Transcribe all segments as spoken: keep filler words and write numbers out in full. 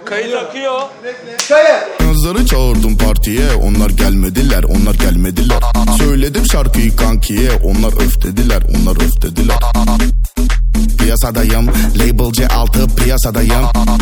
Kayıt akıyor. Kızları çağırdım partiye, onlar gelmediler, onlar gelmediler. Söyledim şarkıyı kankiye, onlar öf dediler, onlar öf dediler. Piyasadayım, label C altı piyasadayım.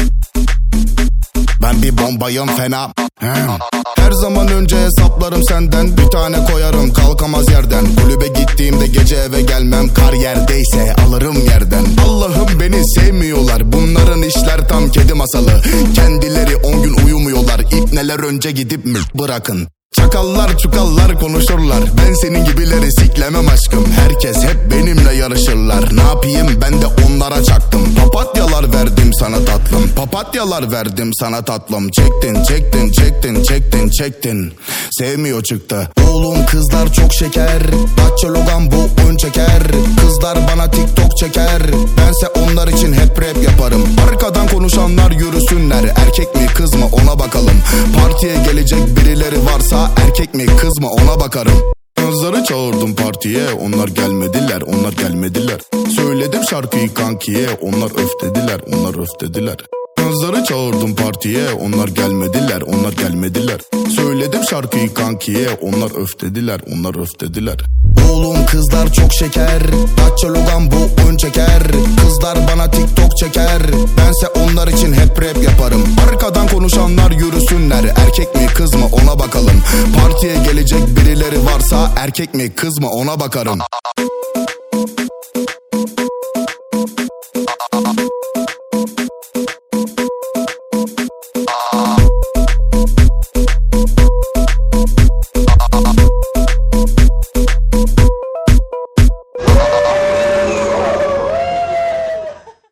Ben bir bombayım fena. Her zaman önce hesaplarım senden, bir tane koyarım kalkamaz yerden. Kulübe gittiğimde gece eve gelmem, kar yerdeyse alırım yerden. Allah'ım beni sevmiyorlar, bunların işler tam kedi masalı. Kendileri on gün uyumuyorlar, ipneler önce gidip mi bırakın. Çakallar çukallar konuşurlar, ben senin gibileri siklemem aşkım. Herkes hep benimle yarışırlar, ne yapayım ben de onlara çaktım. Papatyalar verdim sana tatlım, papatyalar verdim sana tatlım. Çektin çektin çektin çektin çektin, sevmiyor çıktı. Oğlum kızlar çok şeker, Dacia Logan bu ön çeker. Kızlar bana TikTok çeker, bense onlar için hep rap yaparım. Arkadan konuşanlar yürüsünler, erkek mi kız mı ona bakalım. Partiye gelecek birileri varsa erkek mi kız mı ona bakarım. Kızları çağırdım partiye, onlar gelmediler, onlar gelmediler. Söyledim şarkıyı kankiye, onlar öf dediler, onlar öf dediler. Kızları çağırdım partiye, onlar gelmediler, onlar gelmediler. Söyledim şarkıyı kankiye, onlar öf dediler, onlar öf dediler. Oğlum kızlar çok şeker, Dacia Logan bu ön çeker. Kızlar bana TikTok çeker, bense onlar için hep rap yaparım. Arkadan konuşanlar yürüsünler, erkek mi kız mı ona bakalım. Partiye gelecek birileri varsa erkek mi kız mı ona bakarım.